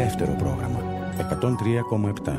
δεύτερο πρόγραμμα 103,7.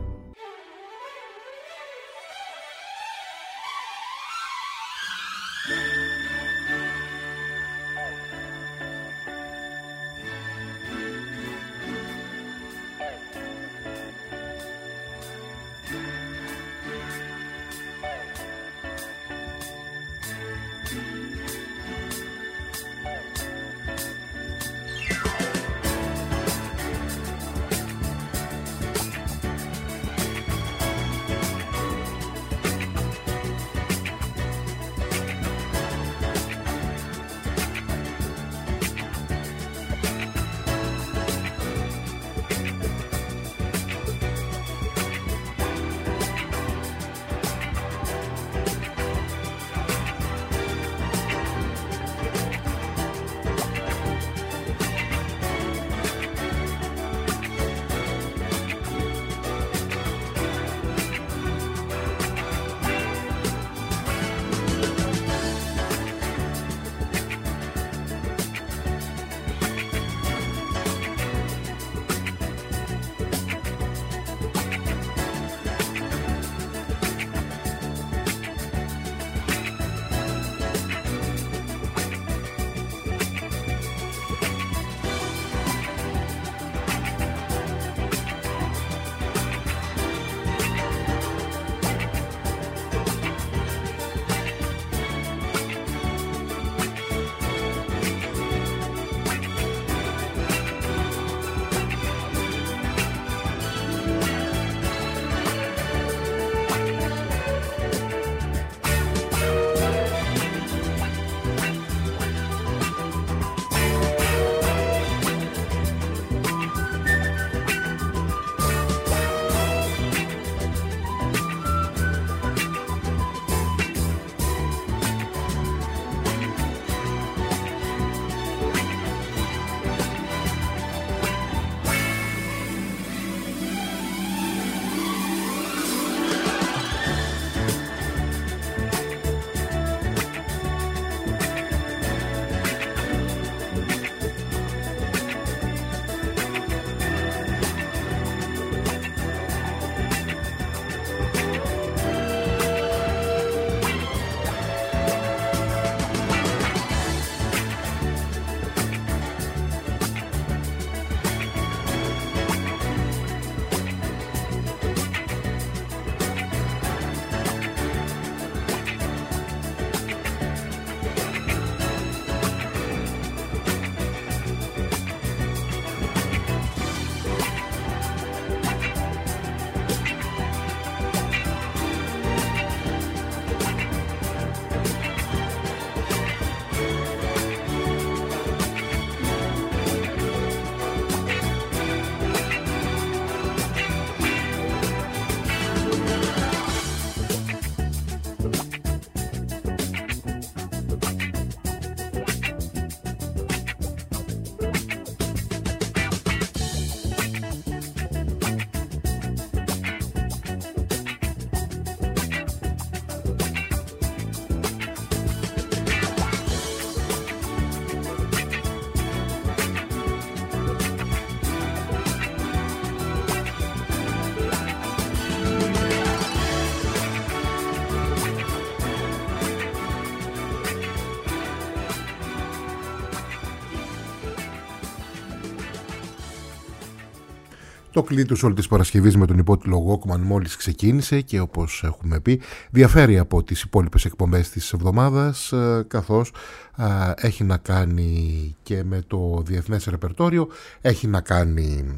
Το κλείτος όλη της Παρασκευής με τον υπότιτλο Walkman μόλις ξεκίνησε και όπως έχουμε πει διαφέρει από τις υπόλοιπες εκπομπές της εβδομάδας, καθώς έχει να κάνει και με το διεθνές ρεπερτόριο, έχει να κάνει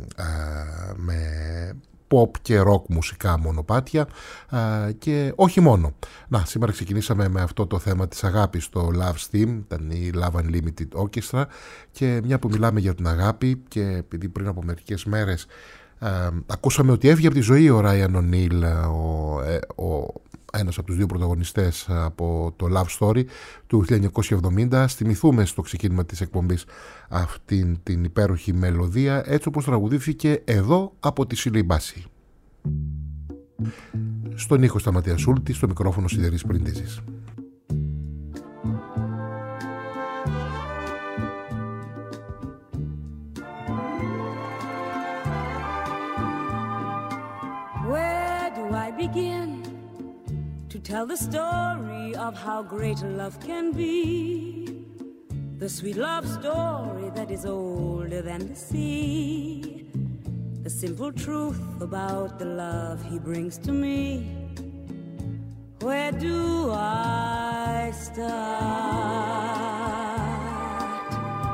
με pop και rock μουσικά μονοπάτια και όχι μόνο. Σήμερα ξεκινήσαμε με αυτό το θέμα της αγάπης στο Love Theme, ήταν η Love Unlimited Orchestra, και μια που μιλάμε για την αγάπη και επειδή πριν από μερικές μέρες ακούσαμε ότι έφυγε από τη ζωή ο Ράιαν Ονίλ, ένας από τους δύο πρωταγωνιστές από το Love Story του 1970, θυμηθούμε στο ξεκίνημα της εκπομπής αυτήν την υπέροχη μελωδία έτσι όπως τραγουδήθηκε εδώ από τη Σίλι Μπάση. Στον ήχο Σταματία Σούλτη, στο μικρόφωνο Σιδερής Πριντίζης. tell the story of how great love can be, the sweet love story that is older than the sea, the simple truth about the love he brings to me. Where do I start?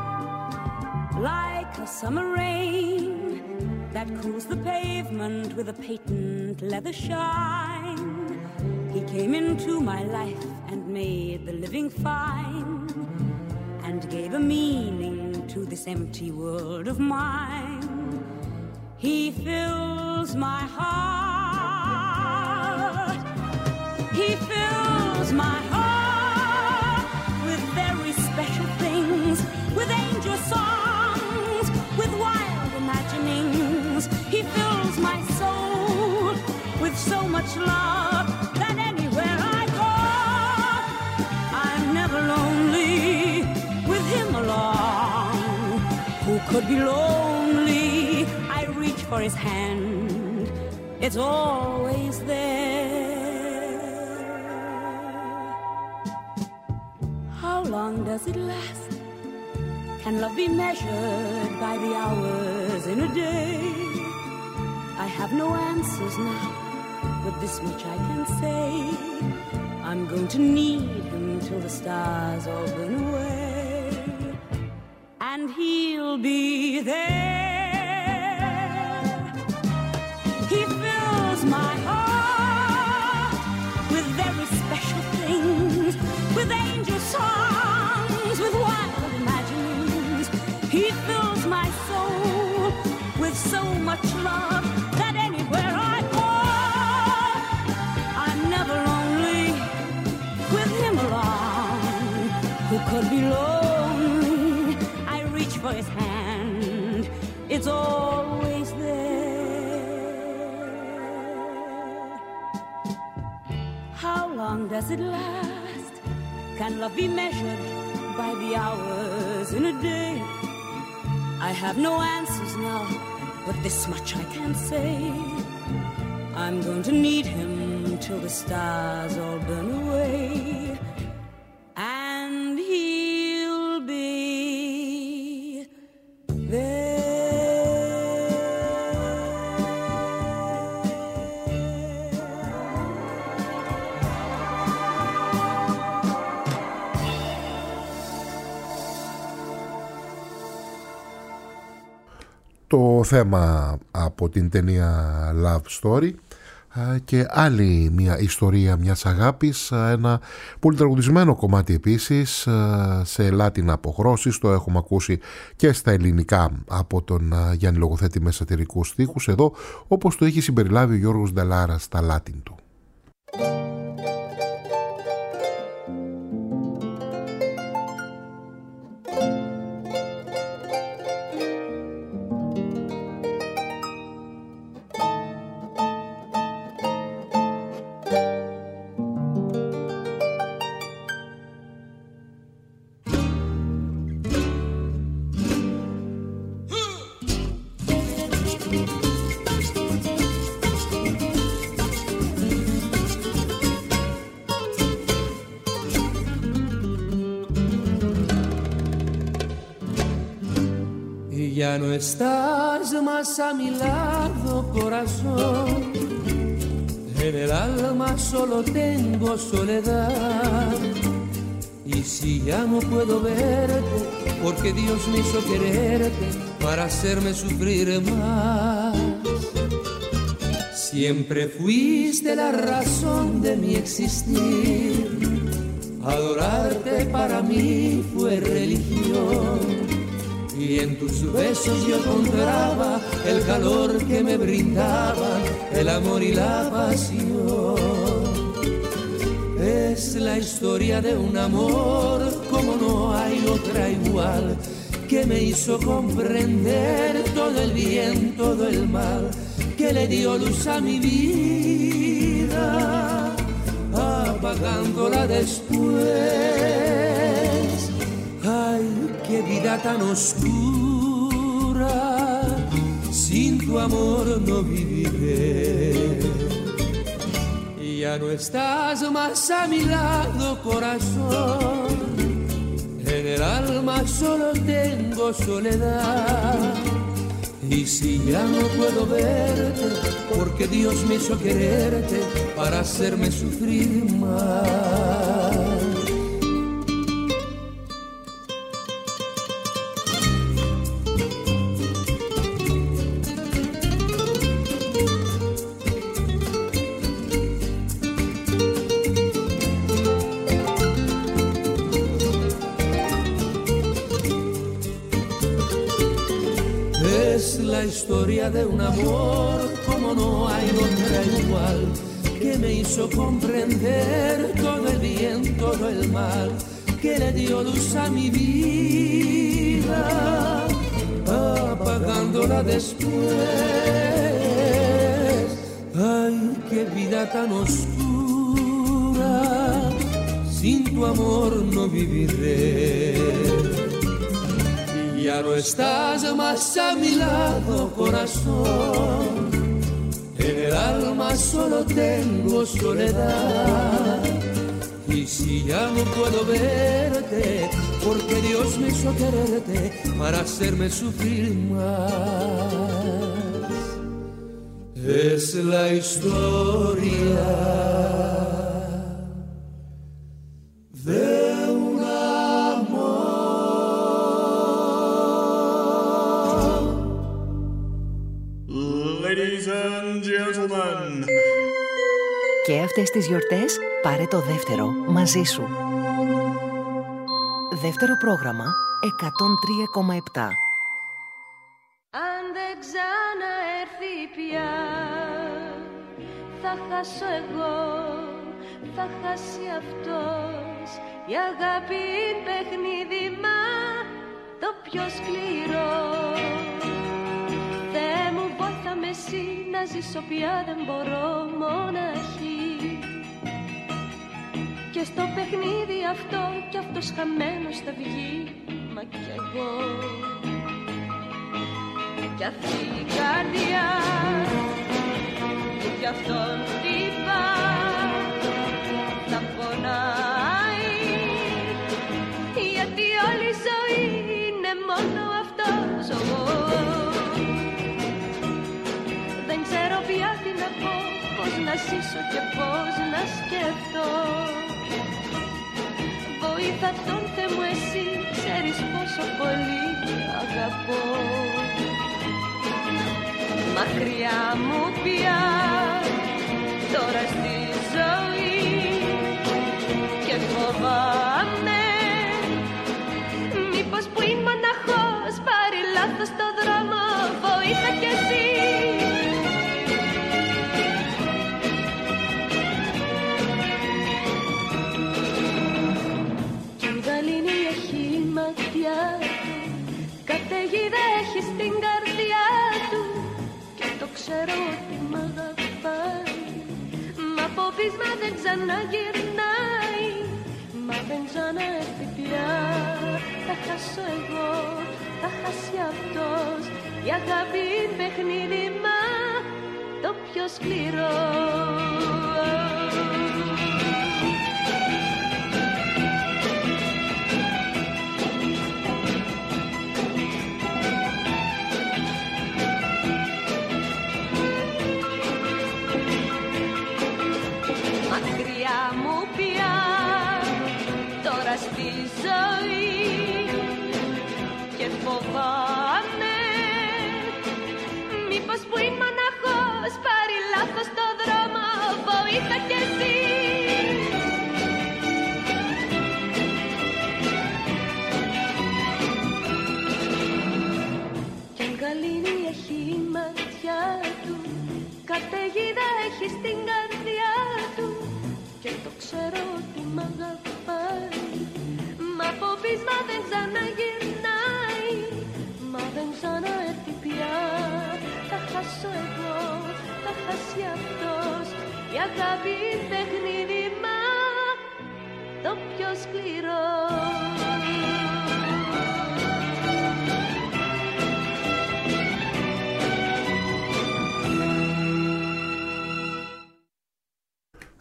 Like a summer rain that cools the pavement with a patent leather shine, he came into my life and made the living fine, and gave a meaning to this empty world of mine. He fills my heart, he fills my heart with very special things, with angel songs, with wild imaginings. He fills my soul with so much love that anywhere I go, I'm never lonely with him along. Who could be lonely? I reach for his hand, it's always there. How long does it last? Can love be measured by the hours in a day? I have no answers now, but this much I can say, I'm going to need him till the stars all burn away, and he'll be there. He fills my heart with very special things, with angel songs, with wild imaginings. He fills my soul with so much love that anywhere I go, I'm never lonely with him along. Who could be lonely? I reach for his hand, it's always there. How long does it last? Can love be measured by the hours in a day? I have no answers now, but this much I can say, I'm going to need him till the stars all burn away, and he'll be there. Το θέμα από την ταινία Love Story και άλλη μια ιστορία μιας αγάπης, ένα πολυτραγουδισμένο κομμάτι επίσης σε λάτινα αποχρώσεις, το έχουμε ακούσει και στα ελληνικά από τον Γιάννη Λογοθέτη με σατυρικούς στίχους, εδώ όπως το έχει συμπεριλάβει ο Γιώργος Νταλάρας στα λάτιν του. Ya no estás más a mi lado, corazón. En el alma solo tengo soledad. Y si ya no puedo verte, porque Dios me hizo quererte para hacerme sufrir más. Siempre fuiste la razón de mi existir. Adorarte para mí fue religión. Y en tus besos yo encontraba el calor que me brindaba el amor y la pasión. Es la historia de un amor como no hay otra igual, que me hizo comprender todo el bien, todo el mal, que le dio luz a mi vida, apagándola después. Ay, qué vida tan oscura, sin tu amor no viviré. Ya no estás más a mi lado, corazón. En el alma solo tengo soledad. Y si ya no puedo verte, porque Dios me hizo quererte para hacerme sufrir más. La historia de un amor como no hay otra igual, que me hizo comprender todo el bien, todo el mal, que le dio luz a mi vida, apagándola después. Ay, qué vida tan oscura, sin tu amor no viviré. Ya no estás más a mi lado, corazón. En el alma solo tengo soledad. Y si ya no puedo verte, porque Dios me hizo quererte para hacerme sufrir más. Es la historia de un amor. Ladies and gentlemen. Και αυτές τις γιορτές πάρε το δεύτερο μαζί σου. Δεύτερο πρόγραμμα 103,7. Αν δεν ξαναέρθει πια, θα χάσω εγώ, θα χάσει αυτός. Η αγάπη είναι παιχνίδι, μα το πιο σκληρό. Θεέ μου, βόηθα με εσύ να ζήσω πια, δεν μπορώ μοναχή. Και στο παιχνίδι αυτό κι αυτός χαμένος θα βγει, μα κι εγώ. Κι αυτή η καρδιά που κι αυτόν χτυπά, θα πονάει, γιατί όλη η ζωή είναι μόνο αυτός εγώ. Δεν ξέρω πια τι να πω, πώς να ζήσω και πώς να σκεφτώ. Βοήθα τον Θεέ μου εσύ, ξέρεις πόσο πολύ αγαπώ. Μακριά μου πια, τώρα στη ζωή, και φοβάμαι μήπως που είναι μοναχός πάρει λάθος το δρόμο. Βοήθα κι εσύ. Κι η γαλήνη έχει ματιά του, καταιγίδα έχει στην καρδιά του, ξέρω ότι μ' αγαπάει, μα από πείσμα δεν ξαναγυρνάει. Μα δεν ξαναέρθει πια, θα χάσω εγώ, θα χάσει αυτός. Η αγάπη είναι παιχνίδι, μα το πιο σκληρό. Στη ζωή και φοβάμαι μήπως που είναι μοναχός πάρει λάθος το δρόμο. Βοήθα κι εσύ. Κι αν γαλήνη έχει ματιά του, καταιγίδα έχει στην καρδιά του, και το ξέρω ότι μ' αγαπάει, μα από πείσμα δεν ξαναγυρνάει. Μα δεν ξαναέρθει πια, θα χάσω εγώ, θα χάσει αυτός. Η αγάπη είναι παιχνίδι, μα το πιο σκληρό.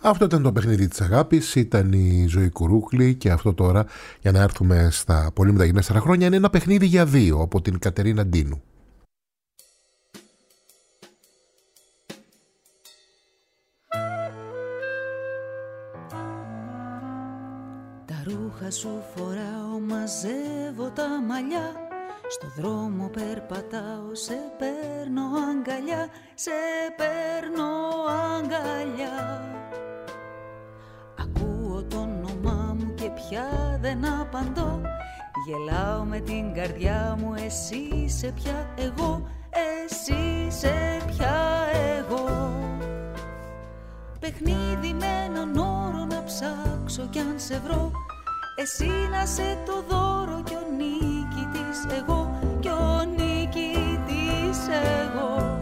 Αυτό ήταν το παιχνίδι της αγάπης, ήταν η Ζωή Κουρούκλη και αυτό τώρα, για να έρθουμε στα πολύ μεταγενέστερα χρόνια, είναι ένα παιχνίδι για δύο από την Κατερίνα Ντίνου. Τα ρούχα σου φοράω, μαζεύω τα μαλλιά, στο δρόμο περπατάω, σε παίρνω αγκαλιά, σε παίρνω αγκαλιά. Ακούω το όνομά μου και πια δεν απαντώ, γελάω με την καρδιά μου, εσύ είσαι πια εγώ, εσύ είσαι πια εγώ. Παιχνίδι με έναν όρο να ψάξω κι αν σε βρω, εσύ να σε το δώρο κι ο νικητής εγώ, κι ο νικητής εγώ.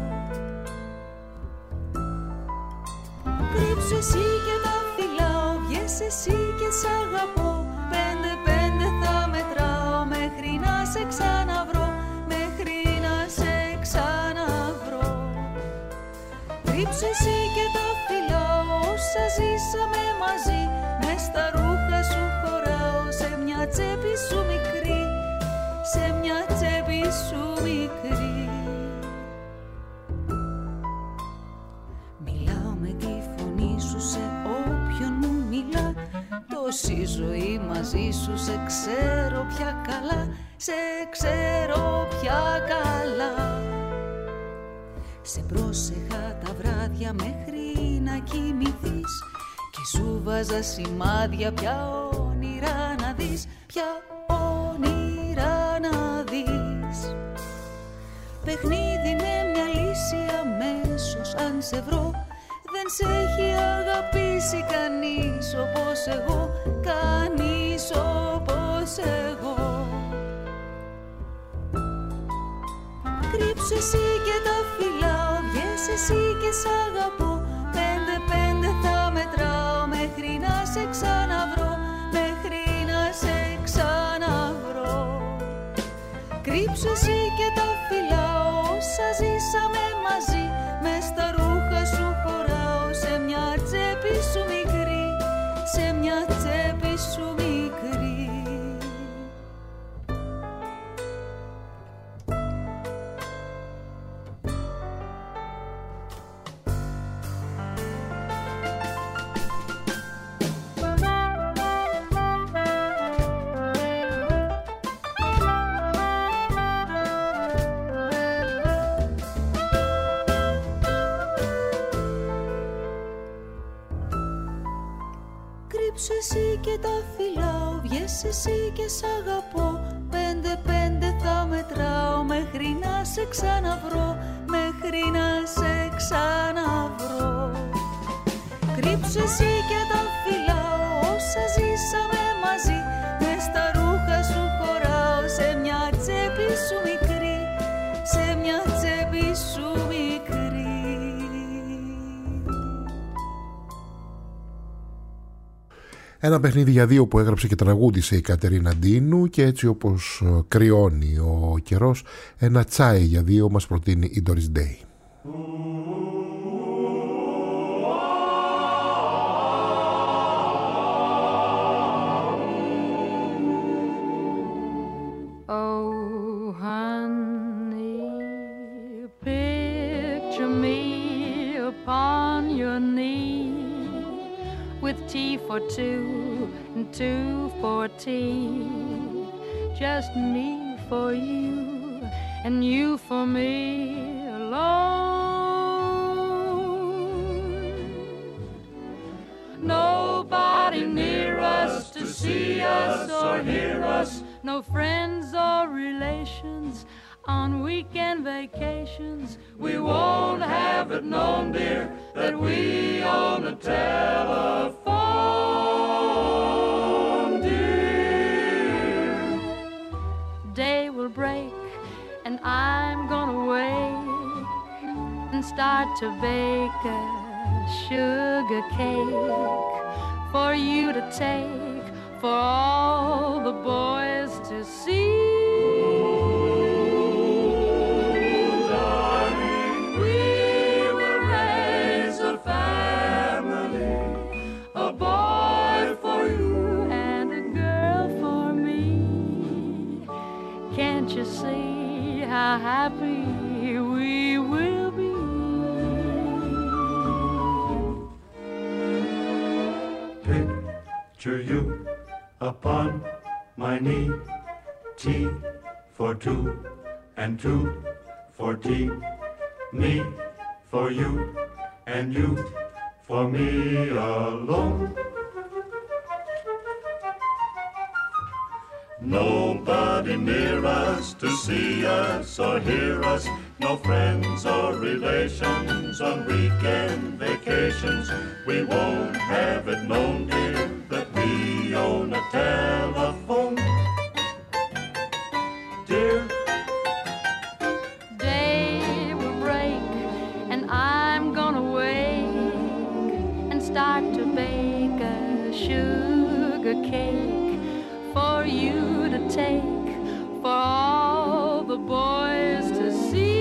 Κρύψου εσύ και τα φυλάω, βγες εσύ και σ' αγαπώ, 5-5 θα μετράω μέχρι να σε ξαναβρω, μέχρι να σε ξαναβρω. Κρύψου εσύ και τα φυλάω, όσα ζήσαμε μαζί, μες στα ρούχα σου χωράω, σε μια τσέπη σου μικρή, σε μια τσέπη σου μικρή. Μιλάω με τη φωνή σου σε όποιον μου μιλά, τόση ζωή μαζί σου σε ξέρω πια καλά, σε ξέρω πια καλά. Σε πρόσεχα τα βράδια μέχρι να κοιμηθείς και σου βάζα σημάδια, πια όνειρα να δεις, πια όνειρα να δεις. Παιχνίδι με μια λύση αμέσως αν σε βρω, δεν σε έχει αγαπήσει κανείς όπως εγώ, κανείς όπως εγώ. Κρύψου εσύ και τα φυλάω, βγες εσύ και σ' αγαπώ, 5-5 θα μετράω μέχρι να σε ξαναβρω, μέχρι να σε ξαναβρω. Κρύψου εσύ και τα φυλάω, όσα ζήσαμε μαζί, μες στα ρούχα σου χωράω, σε μια τσέπη σου μικρή, σε μια τσέπη σου μικρή. Εσύ και τα φυλάω, βγες εσύ και σ' αγαπώ, 5-5 θα μετράω μέχρι να σε ξαναβρω, μέχρι να σε ξαναβρω. Κρύψου εσύ και τα φυλάω, όσα ζήσαμε μαζί, μες στα ρούχα σου χωράω, σε μια τσέπη σου μικρή, σε μια τσέπη σου μικρή. Ένα παιχνίδι για δύο που έγραψε και τραγούδισε η Κατερίνα Ντίνου, και έτσι όπως κρυώνει ο καιρός, ένα τσάι για δύο μας προτείνει η Doris Day. Oh, honey, picture me upon your knee, with tea for two and two for tea, just me for you and you for me alone. Nobody near us to see us or hear us, no friends or relations on weekend vacations. We won't have it known, dear, that we own a telephone, dear. Day will break and I'm gonna wake and start to bake a sugar cake for you to take, for all the boys to see. can't you see how happy we will be? Picture you upon my knee, T for two and two for tea, me for you and you for me alone. Nobody near us to see us or hear us, no friends or relations on weekend vacations. We won't have it known, dear, that we own a telephone. Dear, day will break and I'm gonna wake and start to bake a sugar cake for you to take, for all the boys to see.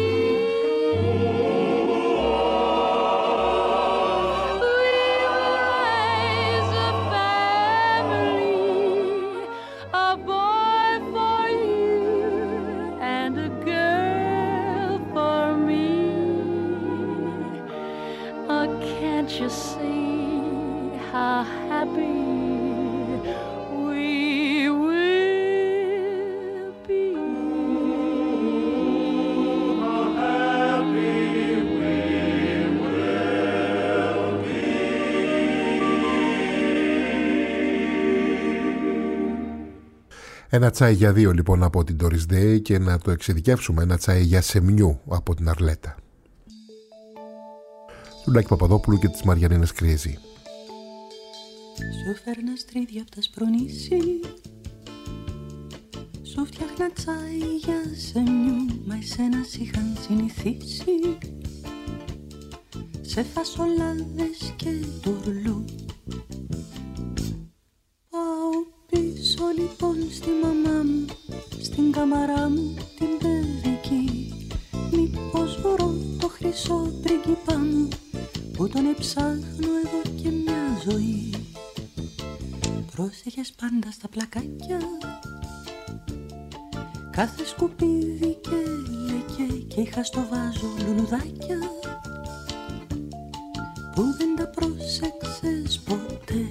We'll raise a family, a boy for you and a girl for me. Oh, can't you see how happy we will be? how happy we will be. Ένα τσάι για δύο λοιπόν από την Doris Day και να το εξειδικεύσουμε, ένα τσάι για σεμνιού από την Αρλέτα. Του Λάκη Παπαδόπουλου και της Μαριανίνας Κρίζη. Σου φέρνα στρίδια απ' τα σπρονήσι, σου φτιάχνα τσάι για σεμνιού, μα εσένα σ' είχαν συνηθίσει σε φασολάδες και τουρλού. Πάω πίσω λοιπόν στη μαμά μου, στην καμαρά μου την παιδική, μήπως βρω το χρυσό πρίγκιπα μου που τον εψάχνω εδώ και μια ζωή. Πρόσεχες πάντα στα πλακάκια κάθε σκουπίδι και λεκέ, και είχα στο βάζο λουλουδάκια που δεν τα πρόσεξες ποτέ.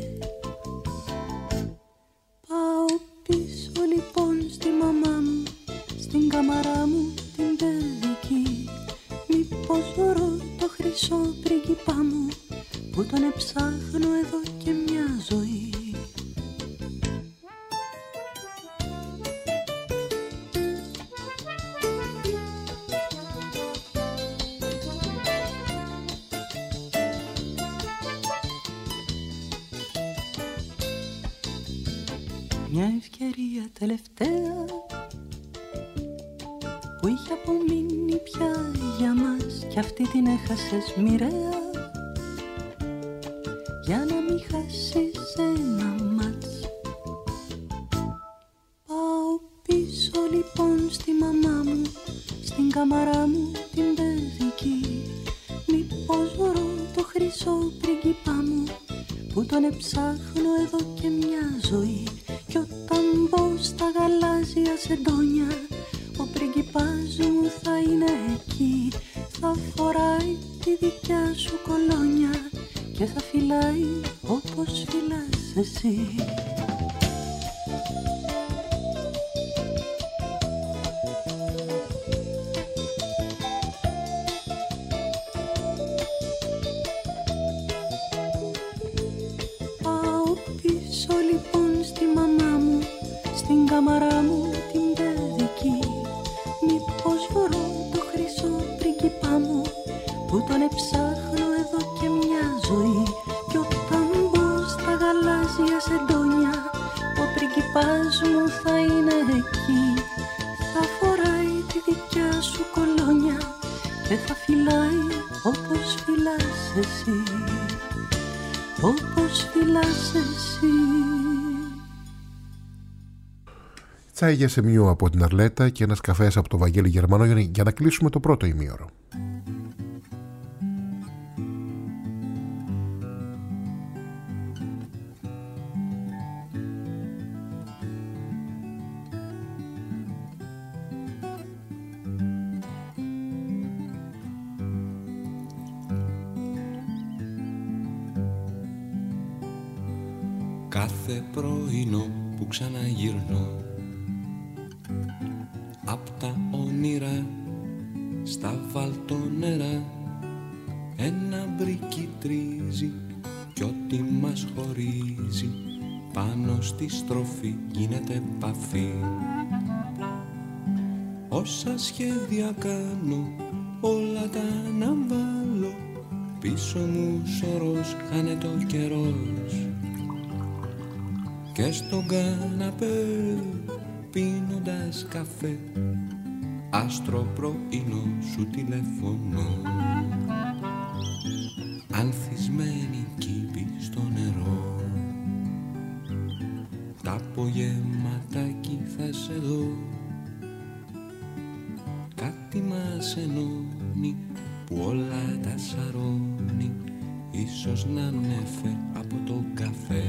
Πάω πίσω λοιπόν στη μαμά μου, στην καμαρά μου την παιδική, μήπως βρω το χρυσό πρίγκιπα μου που τον εψάχνω εδώ και μια ζωή. Μια ευκαιρία τελευταία που είχε απομείνει πια για μας, κι αυτή την έχασες μοιραία για να μην χάσεις ένα μάτς. Πάω πίσω λοιπόν στη μαμά μου, στην καμαρά μου την παιδική, μήπως βρω το χρυσό πρίγκιπα μου που τον εψάχνω εδώ και μια ζωή. Κι όταν μπω στα γαλάζια σεντόνια, ο πρίγκιπάς μου θα είναι εκεί, θα φοράει τη δικιά σου κολόνια και θα φυλάει όπως φυλάς εσύ. Πάω πίσω λοιπόν στη μαμά μου, στην καμαρά μου την παιδική, μήπως βρω το χρυσό πρίγκιπά μου που τον εψάχνω εδώ και μια ζωή. Κι όταν μπω στα γαλάζια σεντόνια, ο πρίγκιπάς μου θα είναι εκεί, θα φοράει τη δικιά σου κολόνια και θα φυλάει όπως φυλάς εσύ, όπως φυλάς εσύ. Τσάι για σεμνιού από την Αρλέτα και ένας καφές από το Βαγγέλη Γερμανό για να κλείσουμε το πρώτο ημίωρο. κάθε πρωινό που ξαναγυρνώ απ' τα όνειρα στα βαλτονέρα, ένα μπρίκι τρίζει κι ό,τι μας χωρίζει πάνω στη στροφή γίνεται επαφή. Όσα σχέδια κάνω όλα τα αναβάλω, πίσω μου σωρός χάνεται ο καιρός και στον καναπέ πίνοντας καφέ άστρο πρωινό σου τηλεφωνώ. Ανθισμένη κήπη στο νερό, τα απογευματάκι θα σε δω. Κάτι μας ενώνει που όλα τα σαρώνει, ίσως να νέφε από το καφέ.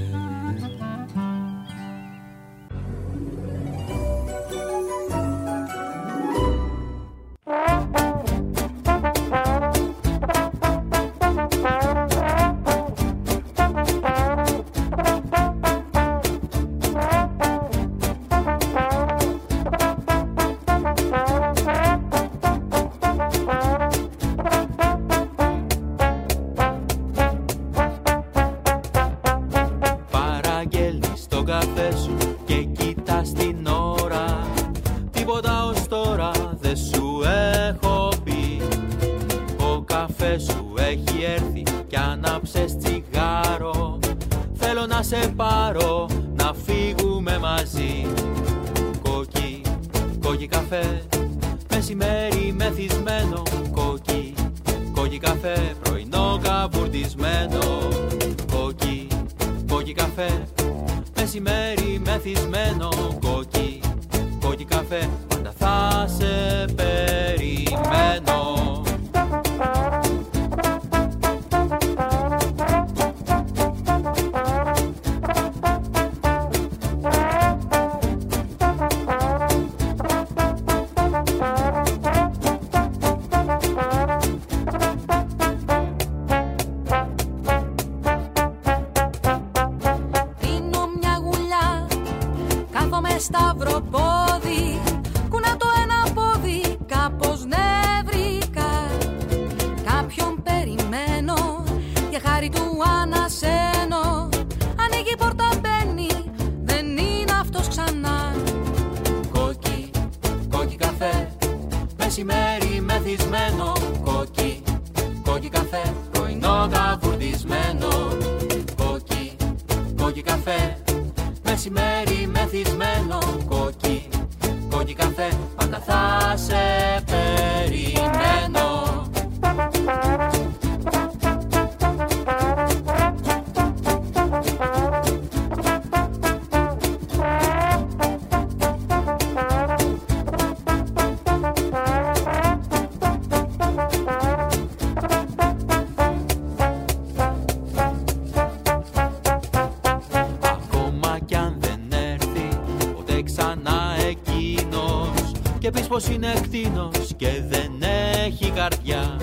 πως είναι κτήνος και δεν έχει καρδιά.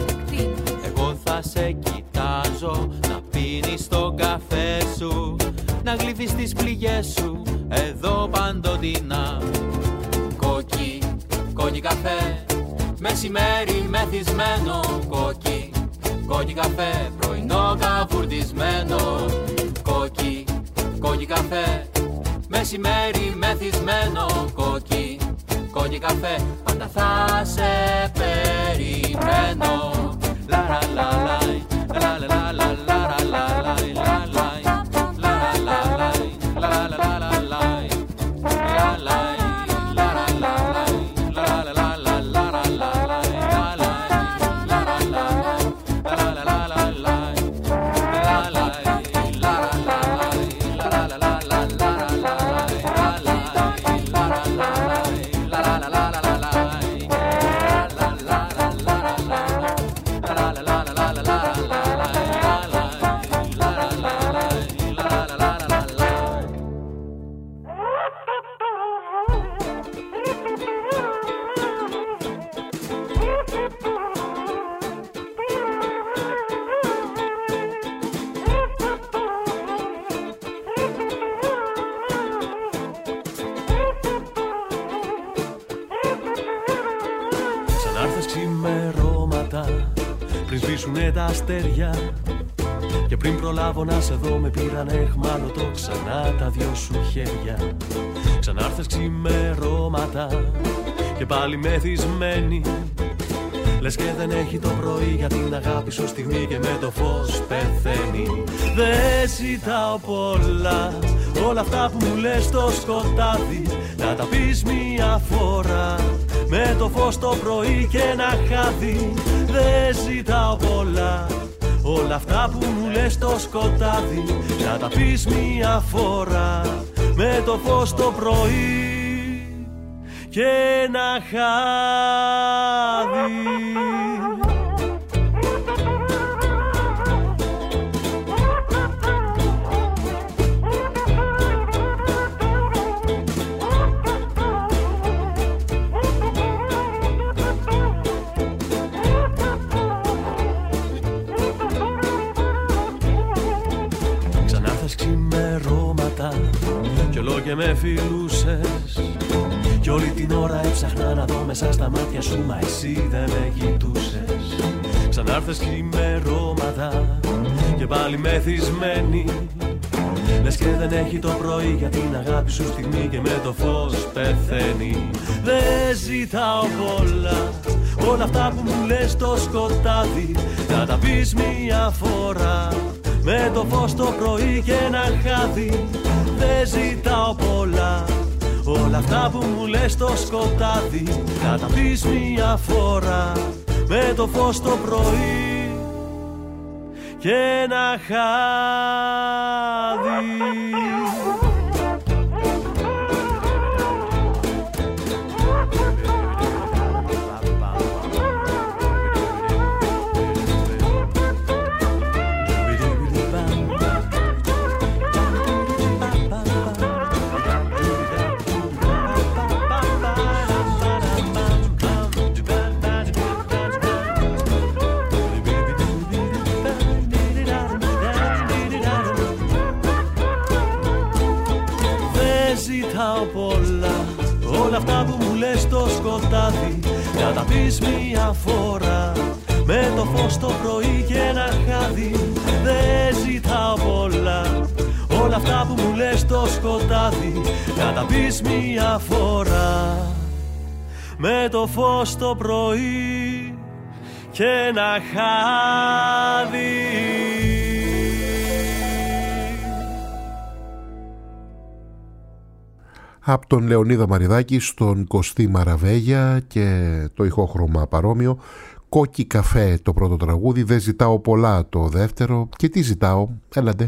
Εγώ θα σε κοιτάζω να πίνεις τον καφέ σου, να γλύφεις τις πληγές σου εδώ παντοτινά. Κόκκι, κόκκι καφέ, μεσημέρι μεθυσμένο. Κόκκι, κόκκι καφέ, πρωινό καβουρδισμένο. Κόκκι, κόκκι καφέ, μεσημέρι μεθυσμένο. Κόκκι, κόκκι καφέ, πάντα θα σε περιμένω. Λα λα λα λα λα λα λα λα λα λα έρθεις ξημερώματα, πριν σβήσουνε τα αστέρια, και πριν προλάβω να σε δω με πήραν εχμάλωτο ξανά τα δυο σου χέρια. Ξανάρθες ξημερώματα και πάλι μεθυσμένη, λες και δεν έχει το πρωί για την αγάπη σου στιγμή και με το φως πεθαίνει. Δεν ζητάω πολλά, όλα αυτά που μου λες στο σκοτάδι, να τα πεις μια φορά με το φως το πρωί και ένα χάδι. Δεν ζητάω πολλά, όλα αυτά που μου λες στο σκοτάδι, να τα πεις μια φορά με το φως το πρωί και ένα χάδι. Ξανάρθες ξημερώματα κι όλο και με φιλούσες, κι όλη την ώρα έψαχνα να δω μέσα στα μάτια σου, μα εσύ δεν με κοιτούσες. Ξανάρθες ξημερώματα και πάλι μεθυσμένη, λες και δεν έχει το πρωί για την αγάπη σου στιγμή και με το φως πεθαίνει. Δεν ζητάω πολλά, όλα αυτά που μου λες στο σκοτάδι, να τα πεις μια φορά με το φως το πρωί και ένα χάδι. Δεν ζητάω πολλά, όλα αυτά που μου λες στο σκοτάδι, να τα πεις μια φορά με το φως το πρωί και ένα χάδι. Όλα αυτά που μου λες στο σκοτάδι, να τα πεις μια φορά με το φως το πρωί και ένα χάδι. Δεν ζητάω πολλά, όλα αυτά που μου λες στο σκοτάδι, να τα πεις μια φορά με το φως το πρωί και ένα χάδι. Από τον Λεωνίδα Μαριδάκη στον Κωστή Μαραβέγια και το ηχόχρωμα παρόμοιο. Κόκκι καφέ το πρώτο τραγούδι, δεν ζητάω πολλά το δεύτερο. Και τι ζητάω, έλατε.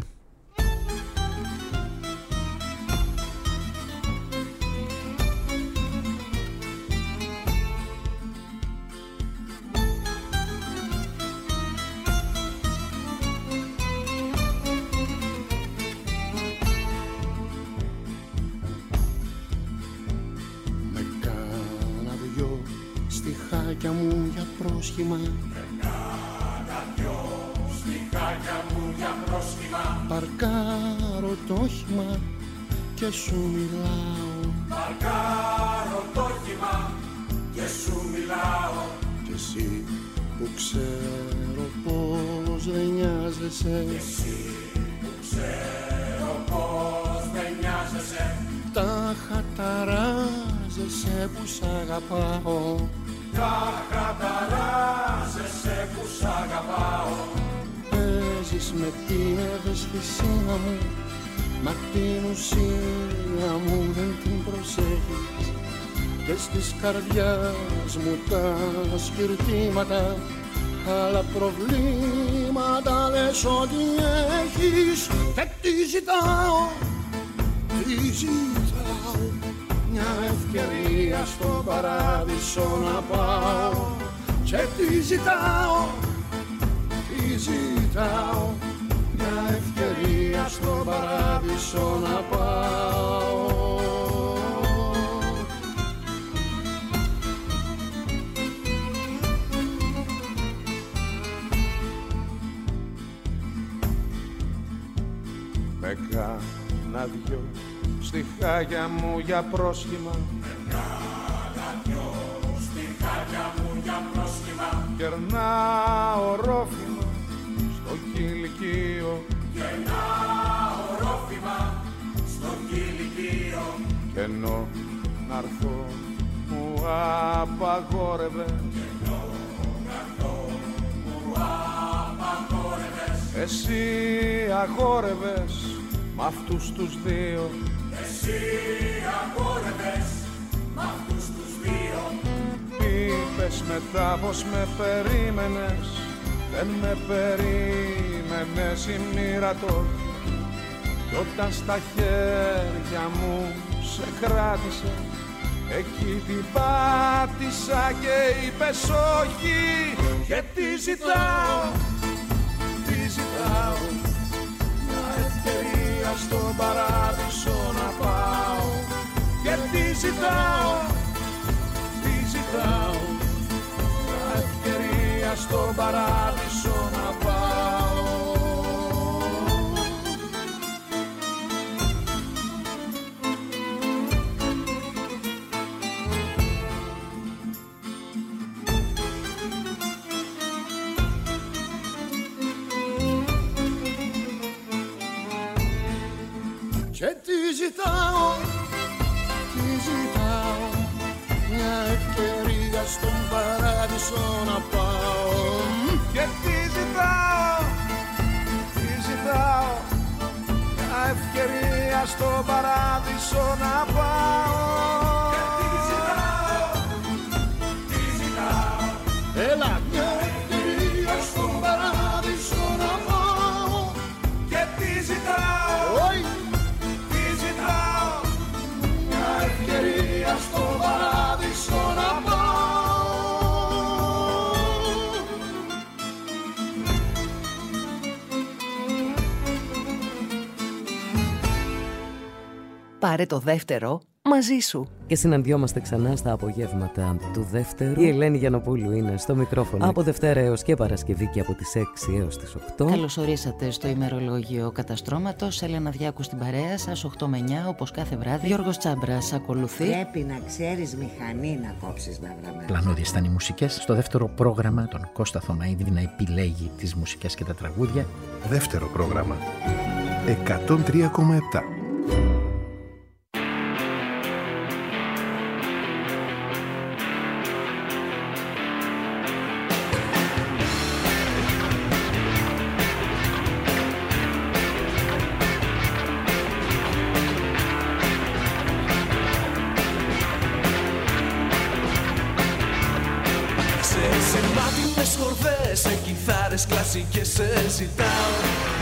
μου για πρόσχημα. Κάνα δυο στιχάκια μου για πρόσχημα. Παρκάρω το όχημα και σου μιλάω. Παρκάρω το όχημα και σου μιλάω. Κι εσύ που ξέρω πως δεν νοιάζεσαι. Κι εσύ που ξέρω πως δεν νοιάζεσαι. Τα χαταράζεσαι που σ' αγαπάω. Τα χαταράζεσαι που σ' αγαπάω. Παίζεις με την ευαισθησία μου, μα την ουσία μου δεν την προσέχεις. Και στις καρδιάς μου τα σκυρτήματα, άλλα προβλήματα λες ότι έχεις. Και τι ζητάω, τι ζητάω, μια ευκαιρία στον παράδεισο να πάω. Και τι ζητάω, τι ζητάω, μια ευκαιρία στον παράδεισο να πάω. Με κάνα δυο στιχάκια μου για πρόσχημα. Με κάνα δυο στιχάκια μου για πρόσχημα. Κερνά ορόφημα στο κηλικείο, κερνά ορόφημα στο κηλικείο, κι ενώ να'ρθώ μου απαγόρευες, εσύ αγόρευες μ' αυτούς τους δύο, εσύ αγόρευες μ' αυτούς τους δύο. Είπες μετά πως με περίμενες, δεν με περίμενες η μοίρα το. Κι όταν στα χέρια μου σε κράτησε, εκεί την πάτησα και είπες όχι. Και τι ζητάω, τι ζητάω, μια ευκαιρία στον παράδεισο να πάω. Και τι ζητάω, τι ζητάω, μια ευκαιρία στον παράδεισο να πάω. Και τι ζητάω, τι ζητάω, μια ευκαιρία στον παράδεισο να πάω. Και τι ζητάω, τι ζητάω, μια ευκαιρία στον παράδεισο να πάω. Και τι ζητάω, τι ζητάω, έλα μια ευκαιρία στον παράδεισο να πάω. Και τι ζητάω, τι ζητάω, μια ευκαιρία στον παράδεισο να πάω. Πάρε το δεύτερο μαζί σου. Και συναντιόμαστε ξανά στα απογεύματα του δεύτερου. Η Ελένη Γιαννοπούλου είναι στο μικρόφωνο από Δευτέρα έως και Παρασκευή και από τις 6 έως τις 8. Καλώς ορίσατε στο ημερολόγιο Καταστρώματος. Έλενα Διάκου στην παρέα σας, 8 με 9 όπως κάθε βράδυ. Γιώργος Τσάμπρας ακολουθεί. Πρέπει να ξέρεις μηχανή να κόψεις μαύρα. Πλανώδιες ήταν οι μουσικές. Στο δεύτερο πρόγραμμα τον Κώστα Θωμαίδη να επιλέγει τις μουσικές και τα τραγούδια. Δεύτερο πρόγραμμα 103,7. Κλασικές σε ζητάω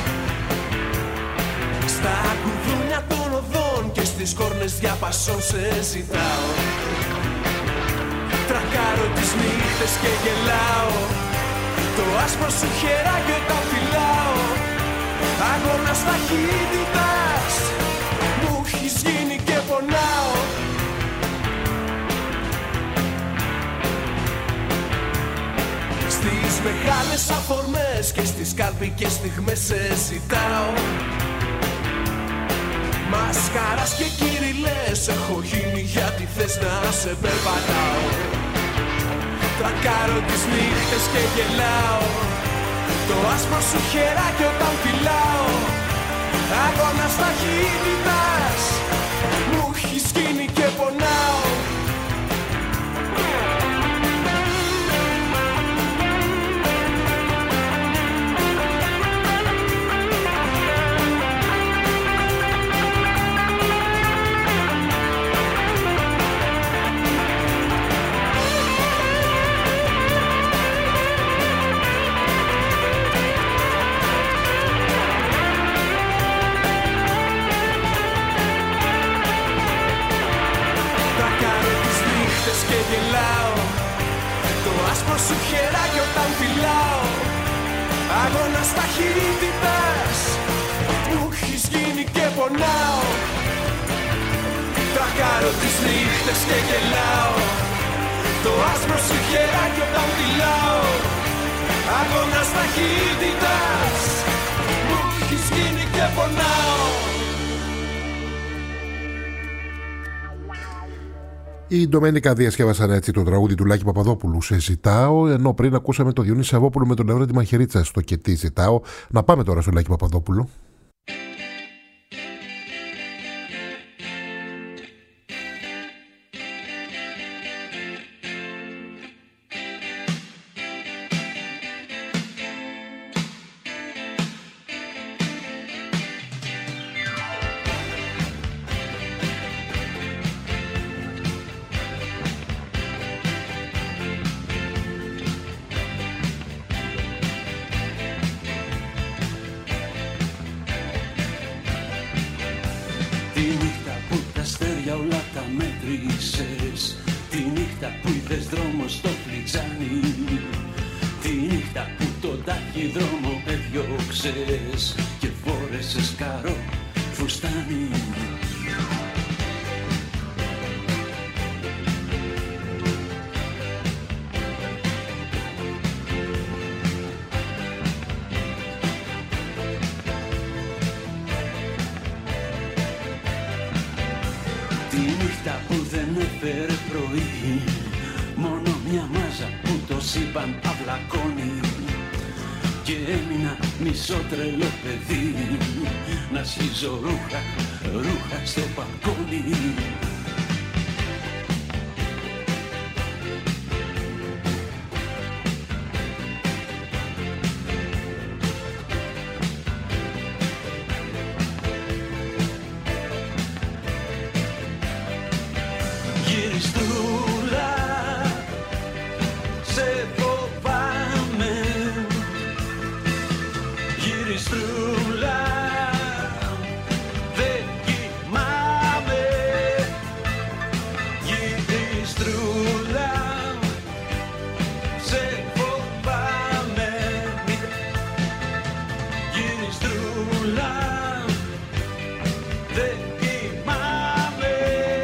στα κουδούνια των οδών και στις κόρνες διαπασών σε ζητάω. Τρακάρω τις νύχτες και γελάω, το άσπρο σου χεράκι όταν φυλάω. Αγώνας ταχύτητας μου έχεις γίνει και πονάω. Στις μεγάλες αφορμές και στις κάλπικες στιγμές σε ζητάω. Μασκάρας και κυριλές έχω γίνει γιατί θες να σε περπατάω. Τρακάρω τις νύχτες και γελάω, το άσπρο σου χεράκι όταν φυλάω. Αγώνας ταχύτητας μου έχεις γίνει και πονάω. Και γελάω, το άσπρο σου χεράκι όταν φυλάω. Αγώνας ταχύτητας μου έχεις γίνει και πονάω. Τρακάρω τις νύχτες και γελάω, το άσπρο σου χεράκι όταν φυλάω. Αγώνας ταχύτητας μου έχεις γίνει και πονάω. Η Ντομένικα διασκεύασαν έτσι το τραγούδι του Λάκη Παπαδόπουλου «Σε ζητάω», ενώ πριν ακούσαμε το Διονύση Σαββόπουλο με τον Λευρέτη Μαχαιρίτσα στο «Και τι ζητάω». Να πάμε τώρα στο Λάκη Παπαδόπουλο. Και φόρεσες καρό φουστάνι. Τη νύχτα που δεν έφερε πρωί, μόνο μια μάζα που το σύμπαν αυλακώνει. Και έμεινα μισό τρελό παιδί να σχίζω ρούχα στο μπαλκόνι. Γυριστούλα, σε φοβάμαι. Γυριστούλα, δεν κοιμάμαι. Γυριστούλα, σε φοβάμαι. Γυριστούλα, δεν κοιμάμαι.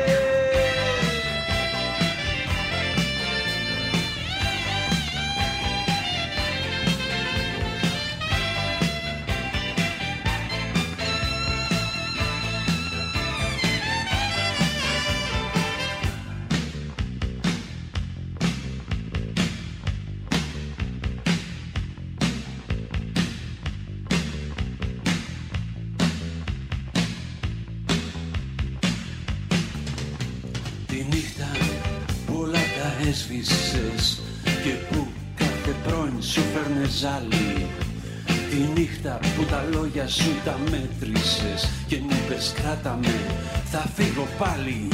Έσβησες και που κάθε πρώην σου φέρνε ζάλι. Τη νύχτα που τα λόγια σου τα μέτρησες και μου είπες κράτα με, θα φύγω πάλι.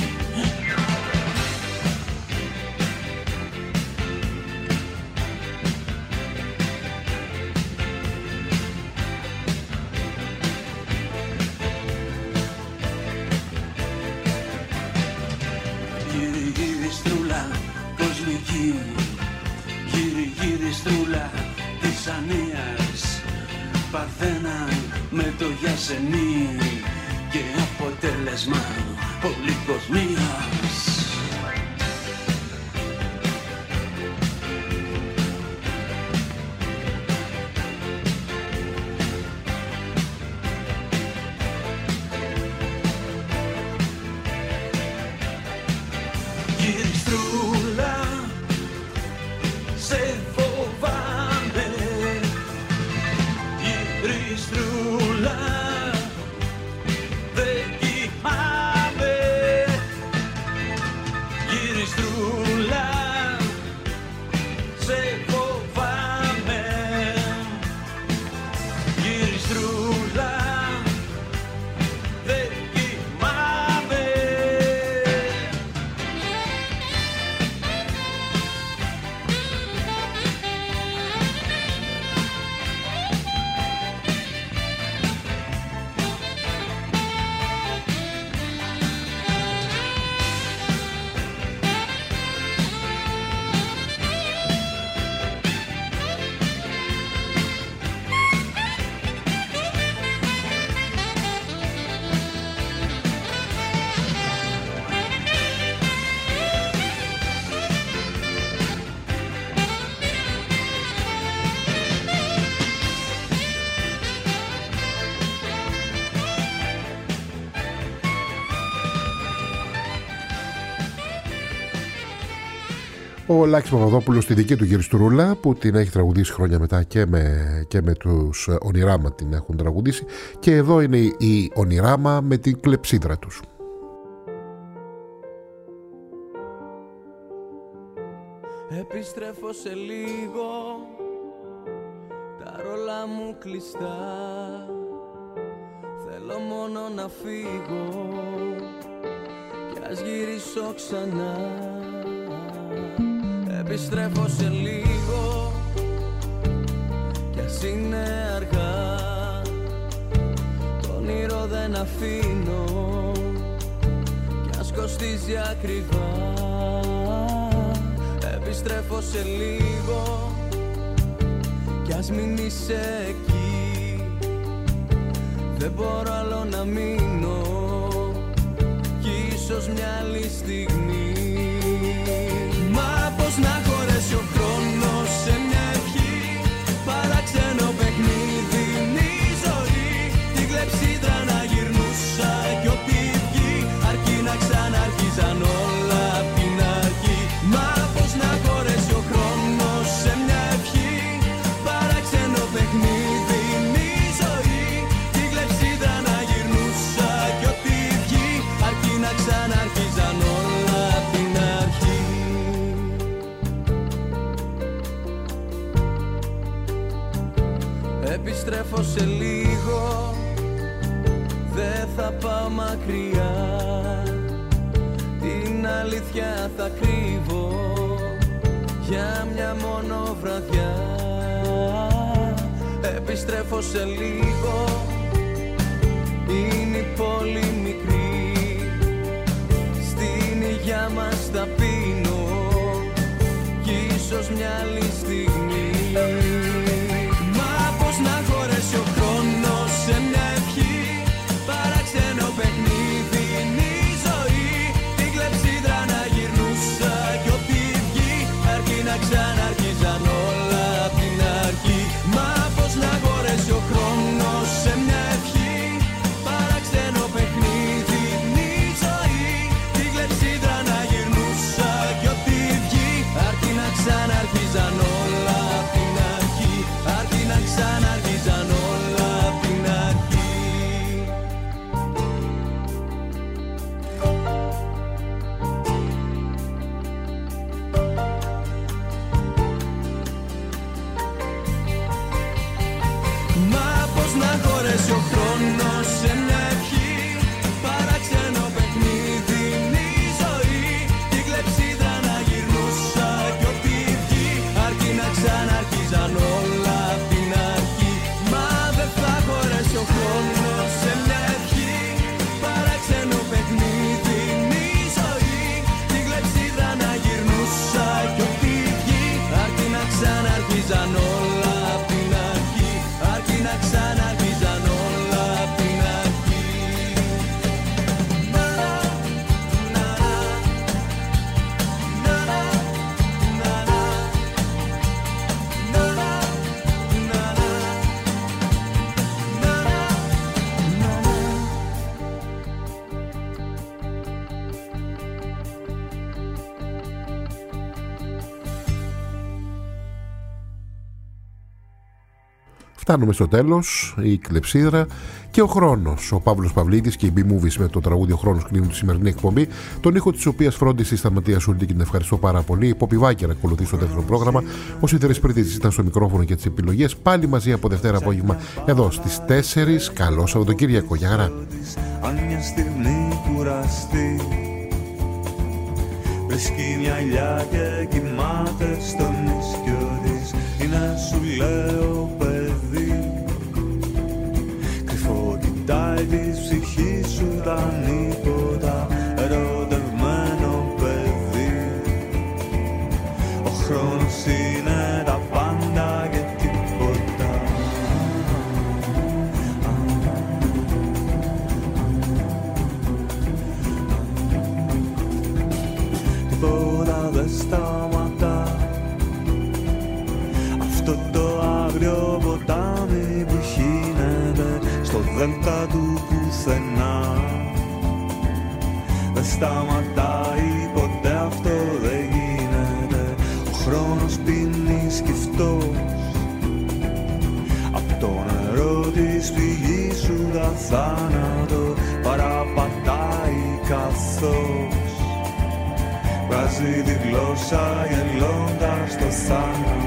Γυριστρούλα της Ανίας, Παρθένα με το Γιασενή και αποτέλεσμα πολυκοσμίας. Ο Λάκης Παπαδόπουλος στη δική του γυριστουρούλα που την έχει τραγουδήσει χρόνια μετά και με τους Ονειράμα την έχουν τραγουδήσει, και εδώ είναι η Ονειράμα με την κλεψίδρα τους. Επιστρέφω σε λίγο, τα ρόλα μου κλειστά, θέλω μόνο να φύγω κι ας γυρίσω ξανά. Επιστρέφω σε λίγο κι ας είναι αργά, το όνειρο δεν αφήνω κι ας κοστίζει ακριβά. Επιστρέφω σε λίγο κι ας μην είσαι εκεί, δεν μπορώ άλλο να μείνω κι ίσως μια άλλη στιγμή. Μα πώς να χωρέσει ο χρόνος σε μια ευχή, παράξενο παιχνίδι είναι η ζωή, την κλεψίδρα να γυρνούσα κι ό,τι βγει, αρκεί να ξαναρχίζαν όλα απ' την αρχή. Μα πώς να χωρέσει ο χρόνος σε μια ευχή, παράξενο παιχνίδι είναι η ζωή, την κλεψίδρα να γυρνούσα κι ό,τι βγει, αρκεί να ξαναρχίζαν όλα απ' την αρχή. Επιστρέφω σε λίγο, δεν θα πάω μακριά, την αλήθεια θα κρύβω για μια μόνο βραδιά. Επιστρέφω σε λίγο, είναι η πόλη μικρή, στην υγειά μας θα πίνω κι ίσως μια άλλη στιγμή. Μα πώς να χωρέσει ο χρόνος σε μια ευχή, παράξενο παιχνίδι είναι η ζωή, την κλεψίδρα να γυρνούσα κι ό,τι βγει, αρκεί να ξαναρχίζαν όλα απ' την αρχή. Μα πώς να χωρέσει ο χρόνος σε μια ευχή, παράξενο παιχνίδι είναι η ζωή, την κλεψίδρα να γυρνούσα κι ό,τι βγει, αρκεί να ξαναρχίζαν όλα απ' την αρχή, αρκεί να ξαναρχίζαν όλα απ' την αρχή. Μα πώς να χωρέσει ο χρόνος σε μια ευχή, παράξενο παιχνίδι είναι η ζωή, την κλεψίδρα να γυρνούσα κι ό,τι βγει, αρκεί να ξαναρχίζαν όλα απ' την αρχή. Μα δεν θα χωρέσει ο χρόνος σε μια ευχή, παράξενο παιχνίδι είναι η ζωή, την κλεψίδρα να γυρνούσα κι ό,τι βγει, αρκεί να ξαναρχίζαν όλα απ' την αρχή, αρκεί να ξαναρχίζαν όλα απ' την αρχή. Φτάνουμε στο τέλος, η κλεψίδρα και ο χρόνος. Ο Παύλος Παυλίδης και η B-Movies με το τραγούδι «Ο χρόνος» κλείνουν τη σημερινή εκπομπή, τον ήχο της οποίας φρόντισε η Σταματία Σούλτη και την ευχαριστώ πάρα πολύ. Η Πόπη Βάκερ ακολουθεί στο δεύτερο πρόγραμμα. Ο Σίδερης Πρίτης ήταν στο μικρόφωνο και τις επιλογές. Πάλι μαζί από Δευτέρα απόγευμα εδώ στις 4. Καλό Σαββατοκύριακο. Γεια χαρά. Αν μια στιγμή κουραστεί, βρίσκει μια ηλιά και κοιμάται στο νησιό της. Είναι, σου λέω, παιδί, κρυφό κοιτάει της ψυχής σου τα νύποτα, ερωτευμένο παιδί. Ο χρόνος είναι τα πάντα και τίποτα. Τίποτα δεν σταματά, αυτό το άγριο ποτάμι που χύνεται στο δέλτα του πουθενά. Δεν σταματάει ποτέ, αυτό δεν γίνεται. αφήνει σκυφτός. Απ' το νερό της πηγής σου τα θάνατο παραπατάει καθώς βγάζει τη γλώσσα γελώντας το θάνατο.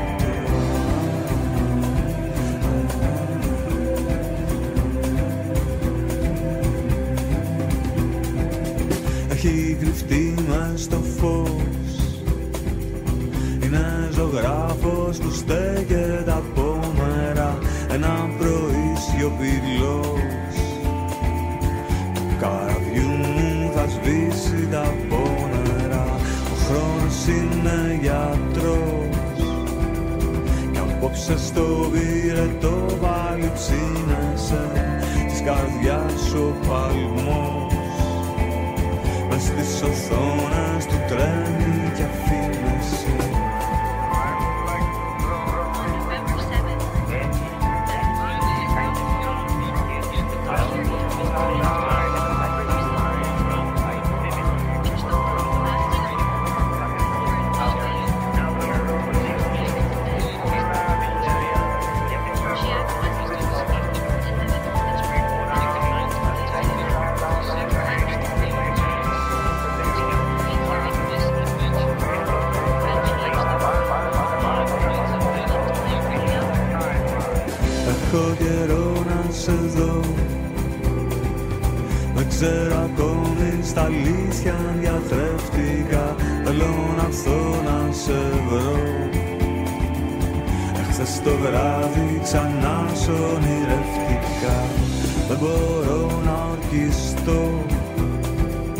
Έχει κρυφτεί μες στο φως, είναι ζωγράφος που στέκεται από μέρα, ένα πρωί σιωπηλός. Το καραβιού μου θα σβήσει τα πόνερα, ο χρόνος είναι γιατρός. Κι απόψε στο πυρετό πάλι ψήνεσαι, της καρδιάς ο παλμός. Μες στις οθόνες του τρέμει κι αφήνεσαι. Έχω καιρό να σε δω, δεν ξέρω ακόμη στα αλήθεια αν διαθρέφτηκα. Θέλω να έρθω να σε βρω. Εχθές το βράδυ ξανά σ' ονειρεύτηκα, δεν μπορώ να ορκιστώ.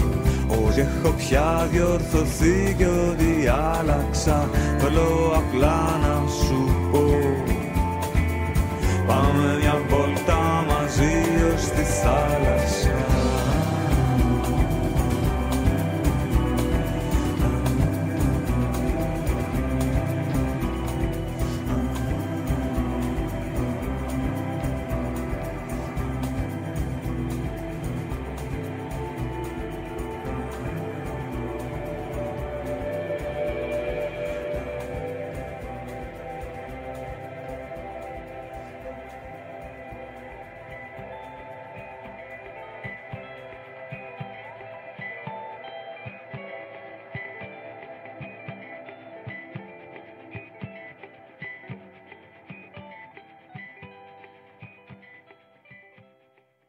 Ότι έχω πια διορθωθεί κι ότι άλλαξα, θέλω απλά